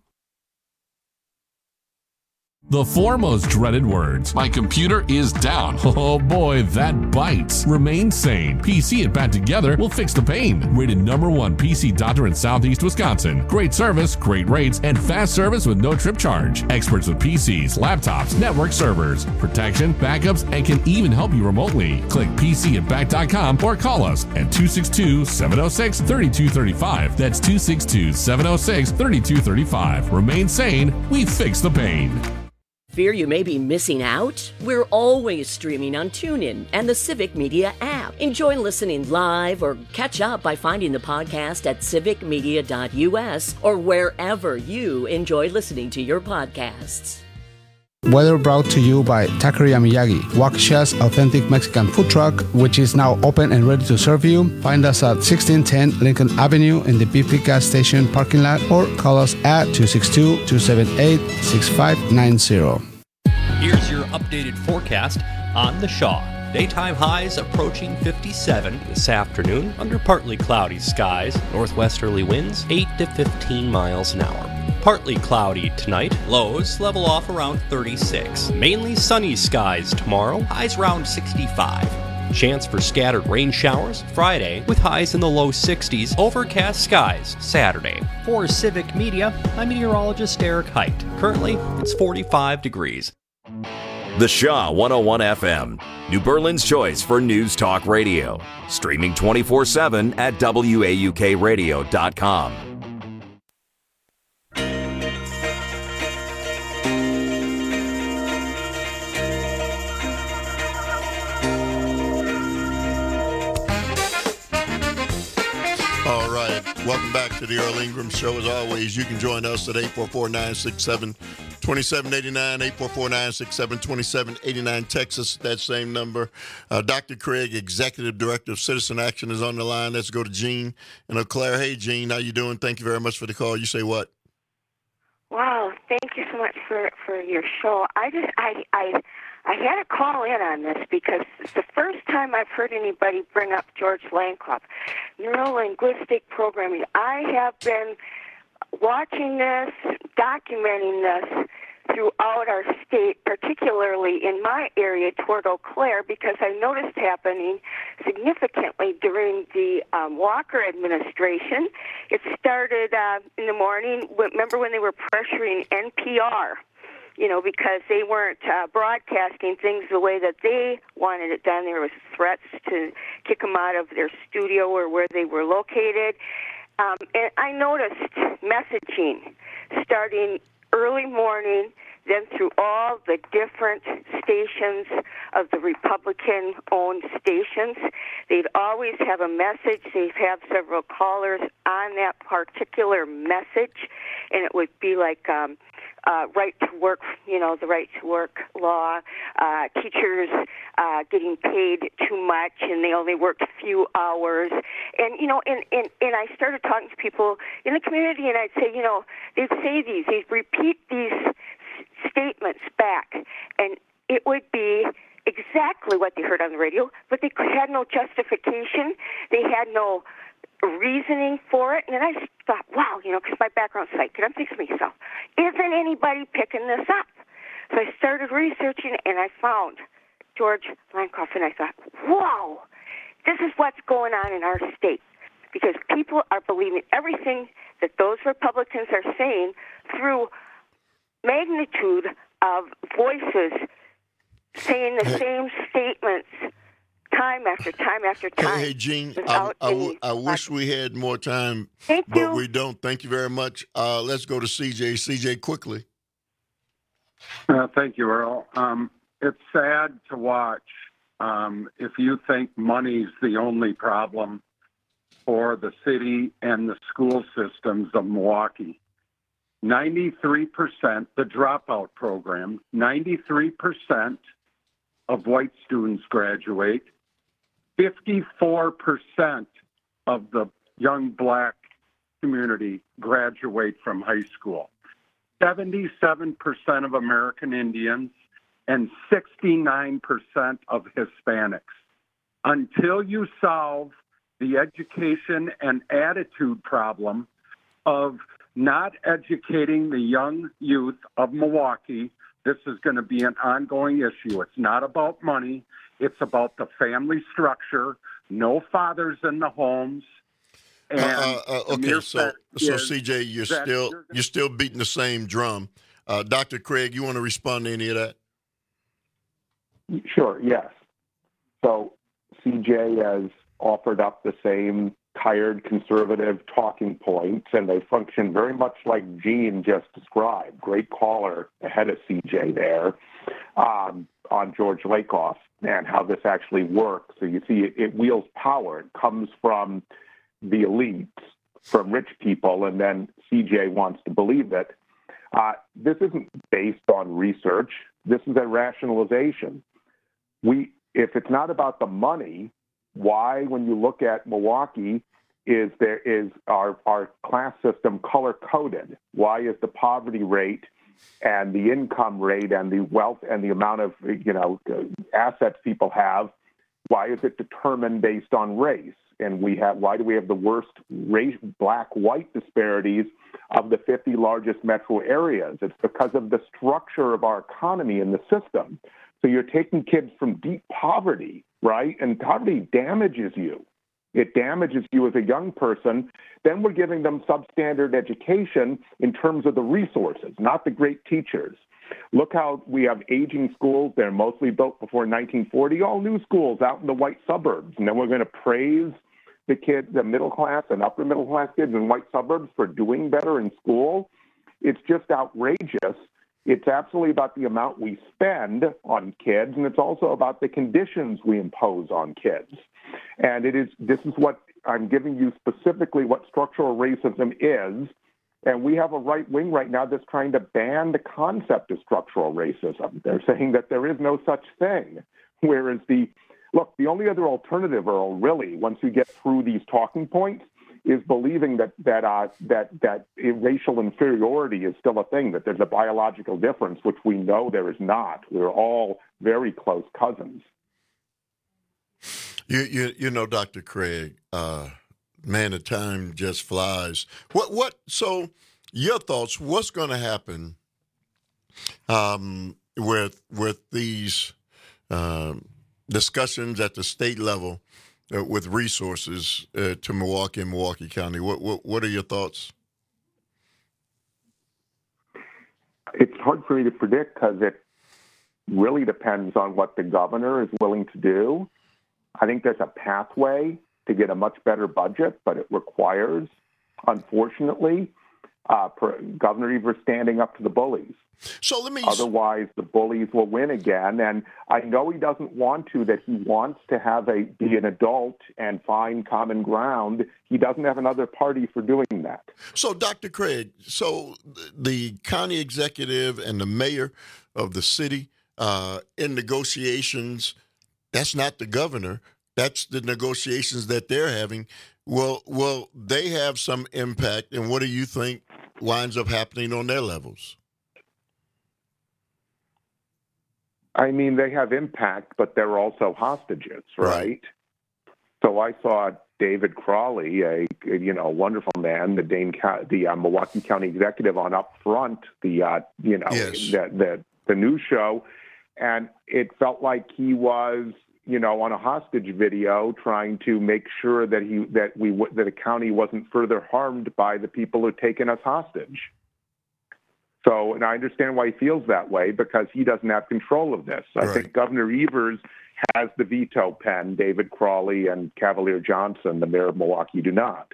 The four most dreaded words. My computer is down. Oh boy, that bites. Remain sane. P C and Pat together will fix the pain. Rated number one P C doctor in Southeast Wisconsin. Great service, great rates, and fast service with no trip charge. Experts with P Cs, laptops, network servers, protection, backups, and can even help you remotely. Click P C and Back dot com or call us at two six two, seven oh six, three two three five. That's two six two, seven oh six, three two three five. Remain sane. We fix the pain. Fear you may be missing out? We're always streaming on TuneIn and the Civic Media app. Enjoy listening live or catch up by finding the podcast at civic media dot u s or wherever you enjoy listening to your podcasts. Weather brought to you by Taqueria Miyagi, Waukesha's authentic Mexican food truck, which is now open and ready to serve you. Find us at sixteen ten Lincoln Avenue in the B P gas station parking lot or call us at two six two, two seven eight, six five nine zero. Here's your updated forecast on the Shaw. Daytime highs approaching fifty-seven this afternoon under partly cloudy skies, northwesterly winds eight to fifteen miles an hour. Partly cloudy tonight, lows level off around thirty-six. Mainly sunny skies tomorrow, highs around sixty-five. Chance for scattered rain showers Friday with highs in the low sixties, overcast skies Saturday. For Civic Media, I'm meteorologist Eric Height. Currently, it's forty-five degrees. The Shaw one oh one F M, New Berlin's choice for news talk radio. Streaming twenty-four seven at W A U K radio dot com. All right. Welcome back to the Earl Ingram Show. As always, you can join us at eight four four, nine six seven, two seven eight nine, eight four four, nine six seven, two seven eight nine. Text us at that same number. Uh, Doctor Craig, Executive Director of Citizen Action, is on the line. Let's go to Gene in Eau Claire. Hey, Gene, how you doing? Thank you very much for the call. You say what? Wow, thank you so much for, for your show. I just I I I had to call in on this because it's the first time I've heard anybody bring up George Lakoff, neuro-linguistic programming. I have been watching this, documenting this throughout our state, particularly in my area toward Eau Claire, because I noticed happening significantly during the um, Walker administration. It started uh, in the morning. Remember when they were pressuring N P R? You know, because they weren't uh, broadcasting things the way that they wanted it done. There was threats to kick them out of their studio or where they were located. Um, and I noticed messaging starting early morning, then through all the different stations of the Republican-owned stations. They'd always have a message. They'd have several callers on that particular message, and it would be like um, uh, right to work, you know, the right to work law, uh, teachers uh, getting paid too much, and they only worked a few hours. And, you know, and, and, and I started talking to people in the community, and I'd say, you know, they'd say these, they'd repeat these statements back, and it would be exactly what they heard on the radio, but they had no justification. They had no reasoning for it. And then I thought, wow, you know, because my background's psych, and I'm thinking to myself, isn't anybody picking this up? So I started researching, and I found George Lakoff, and I thought, whoa, this is what's going on in our state, because people are believing everything that those Republicans are saying through magnitude of voices saying the hey. same statements time after time after time. Hey, hey Gene, I, I, w- I wish we had more time, Thank but you. we don't. Thank you very much. Uh, let's go to C J. C J, quickly. Uh, thank you, Earl. Um, it's sad to watch. Um, if you think money's the only problem for the city and the school systems of Milwaukee, ninety-three percent, the dropout program, ninety-three percent of white students graduate, fifty-four percent of the young black community graduate from high school, seventy-seven percent of American Indians, and sixty-nine percent of Hispanics. Until you solve the education and attitude problem of not educating the young youth of Milwaukee, this is going to be an ongoing issue. It's not about money. It's about the family structure, no fathers in the homes. And uh, uh, okay, so so C J, you're still gonna... you're still beating the same drum. Uh, Doctor Craig, you want to respond to any of that? Sure. Yes. So C J has offered up the same retired conservative talking points, and they function very much like Gene just described. Great caller ahead of C J there um, on George Lakoff and how this actually works. So you see, it, it wields power. It comes from the elites, from rich people, and then C J wants to believe it. Uh, this isn't based on research. This is a rationalization. We, if it's not about the money, why, when you look at Milwaukee, is there is our, our class system color-coded? Why is the poverty rate and the income rate and the wealth and the amount of, you know, assets people have, why is it determined based on race? And we have, why do we have the worst race, black-white disparities of the fifty largest metro areas? It's because of the structure of our economy and the system. So you're taking kids from deep poverty, right? And poverty damages you. It damages you as a young person. Then we're giving them substandard education in terms of the resources, not the great teachers. Look how we have aging schools. They're mostly built before nineteen forty, all new schools out in the white suburbs. And then we're going to praise the kids, the middle class and upper middle class kids in white suburbs for doing better in school. It's just outrageous. It's absolutely about the amount we spend on kids, and it's also about the conditions we impose on kids. And it is, this is what I'm giving you specifically what structural racism is. And we have a right wing right now that's trying to ban the concept of structural racism. They're saying that there is no such thing. Whereas the, look, the only other alternative, Earl, really, once we get through these talking points, is believing that that uh, that that racial inferiority is still a thing, that there's a biological difference, which we know there is not. We're all very close cousins. You you, you know, Doctor Craig, uh, man, the time just flies. What what? So, your thoughts? What's going to happen um, with with these um, discussions at the state level? Uh, with resources uh, to Milwaukee and Milwaukee County? What, what what are your thoughts? It's hard for me to predict because it really depends on what the governor is willing to do. I think there's a pathway to get a much better budget, but it requires, unfortunately, uh, Governor Evers standing up to the bullies. So let me. Otherwise, the bullies will win again. And I know he doesn't want to. That he wants to have a be an adult and find common ground. He doesn't have another party for doing that. So, Doctor Craig, so the county executive and the mayor of the city uh, in negotiations. That's not the governor. That's the negotiations that they're having. Well, will they have some impact? And what do you think winds up happening on their levels? I mean, they have impact, but they're also hostages, right? right. So I saw David Crawley, a you know wonderful man, the Dane, the uh, Milwaukee County executive, on Up Front, the uh, you know yes. the, the the news show, and it felt like he was you know on a hostage video trying to make sure that he that we that the county wasn't further harmed by the people who'd taken us hostage. So, and I understand why he feels that way, because he doesn't have control of this. I right. think Governor Evers has the veto pen. David Crawley and Cavalier Johnson, the mayor of Milwaukee, do not.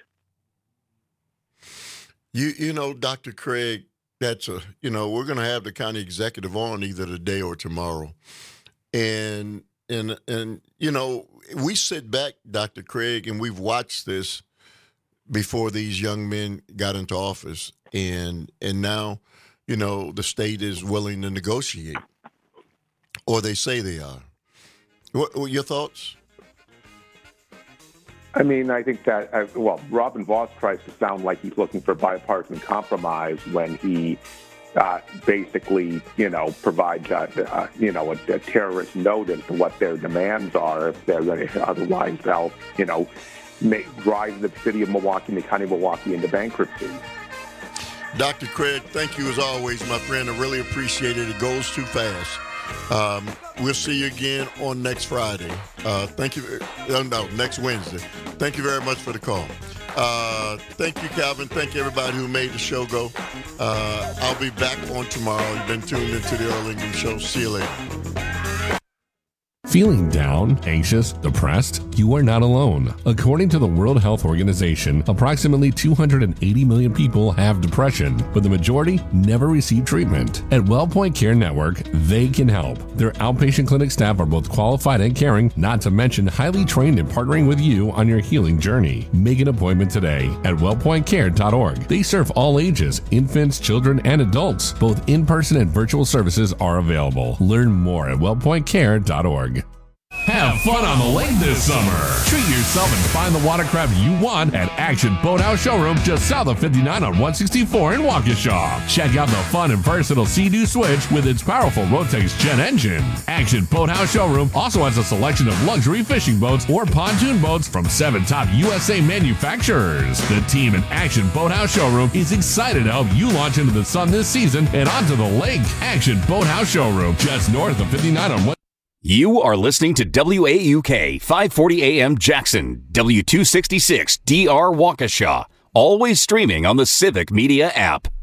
You, you know, Doctor Craig, that's a, you know, we're going to have the county executive on either today or tomorrow. And, and, and, you know, we sit back, Doctor Craig, and we've watched this before these young men got into office. And, and now, you know, the state is willing to negotiate, or they say they are. What, what your thoughts? I mean, I think that, uh, well, Robin Vos tries to sound like he's looking for bipartisan compromise when he uh, basically, you know, provides, a, uh, you know, a, a terrorist note as to what their demands are. If they're going to, otherwise they'll, you know, make, drive the city of Milwaukee and the county of Milwaukee into bankruptcy. Doctor Craig, thank you as always, my friend. I really appreciate it. It goes too fast. Um, we'll see you again on next Friday. Uh, thank you. Uh, no, next Wednesday. Thank you very much for the call. Uh, thank you, Calvin. Thank you, everybody who made the show go. Uh, I'll be back on tomorrow. You've been tuned into the Earl Ingram Show. See you later. Feeling down, anxious, depressed? You are not alone. According to the World Health Organization, approximately two hundred eighty million people have depression, but the majority never receive treatment. At WellPoint Care Network, they can help. Their outpatient clinic staff are both qualified and caring, not to mention highly trained in partnering with you on your healing journey. Make an appointment today at well point care dot org. They serve all ages, infants, children, and adults. Both in-person and virtual services are available. Learn more at well point care dot org. Have fun on the lake this summer. Treat yourself and find the watercraft you want at Action Boathouse Showroom just south of fifty-nine on one sixty-four in Waukesha. Check out the fun and versatile Sea-Doo Switch with its powerful Rotax jet engine. Action Boathouse Showroom also has a selection of luxury fishing boats or pontoon boats from seven top U S A manufacturers. The team at Action Boathouse Showroom is excited to help you launch into the sun this season and onto the lake. Action Boathouse Showroom just north of fifty-nine on one. You are listening to W A U K five forty A M Jackson, W two sixty-six D R Waukesha, always streaming on the Civic Media app.